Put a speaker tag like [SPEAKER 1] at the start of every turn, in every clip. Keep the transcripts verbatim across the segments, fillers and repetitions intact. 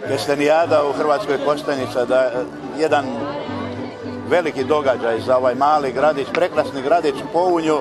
[SPEAKER 1] Kestenijada u Hrvatskoj Kostajnici, da jedan veliki događaj za ovaj mali gradić, prekrasni gradić Pounju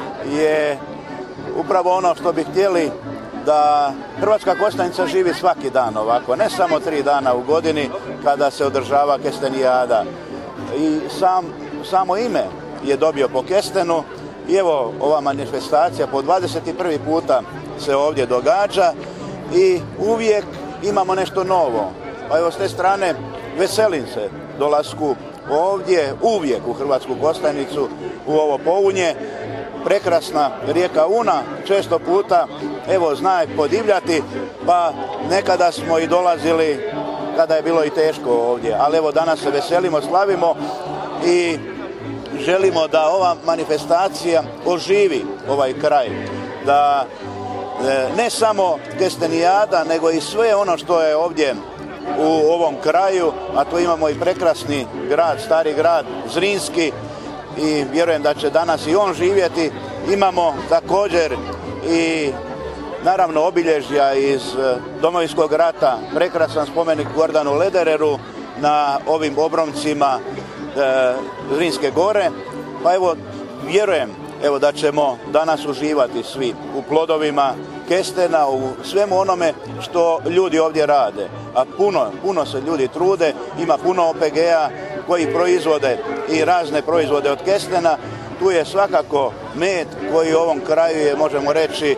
[SPEAKER 1] je upravo ono što bi htjeli da Hrvatska Kostajnica živi svaki dan ovako, ne samo tri dana u godini kada se održava Kestenijada. I sam, samo ime je dobio po kestenu i evo ova manifestacija po dvadeset prvi puta se ovdje događa i uvijek imamo nešto novo. Pa evo s te strane veselim se dolasku ovdje uvijek u Hrvatsku Kostajnicu u ovo Pounje. Prekrasna rijeka Una, često puta evo zna podivljati, pa nekada smo i dolazili kada je bilo i teško ovdje, ali evo danas se veselimo, slavimo i želimo da ova manifestacija oživi ovaj kraj, da ne samo Kestenijada, nego i sve ono što je ovdje u ovom kraju, a tu imamo i prekrasni grad, stari grad Zrinski, i vjerujem da će danas i on živjeti. Imamo također i naravno obilježja iz Domovinskog rata, prekrasan spomenik Gordanu Ledereru na ovim obroncima e, Zrinske gore. Pa evo, vjerujem evo, da ćemo danas uživati svi u plodovima kestena, u svemu onome što ljudi ovdje rade. A puno, puno se ljudi trude, ima puno O P G-a koji proizvode i razne proizvode od kestena. Tu je svakako med koji u ovom kraju je, možemo reći,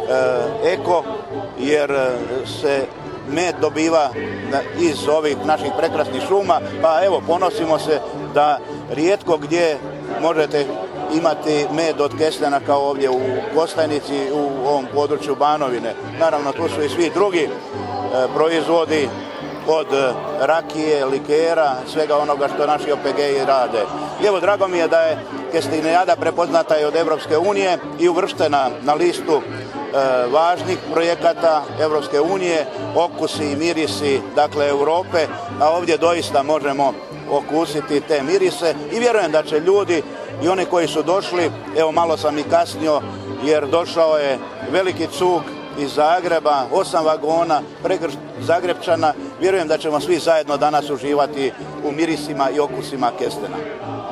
[SPEAKER 1] eko, jer se med dobiva iz ovih naših prekrasnih šuma, pa evo ponosimo se da rijetko gdje možete imati med od kestena kao ovdje u Kostajnici, u ovom području Banovine. Naravno tu su i svi drugi proizvodi od rakije, likera, svega onoga što naši O P G-i rade. I evo, drago mi je da je Kestenijada prepoznata i od Europske unije i uvrštena na listu e, važnih projekata Europske unije, okusi i mirisi, dakle, Europe, a ovdje doista možemo okusiti te mirise i vjerujem da će ljudi i oni koji su došli, evo malo sam i kasnio jer došao je veliki cug iz Zagreba, osam vagona, pregršt Zagrebčana. Vjerujem da ćemo svi zajedno danas uživati u mirisima i okusima kestena.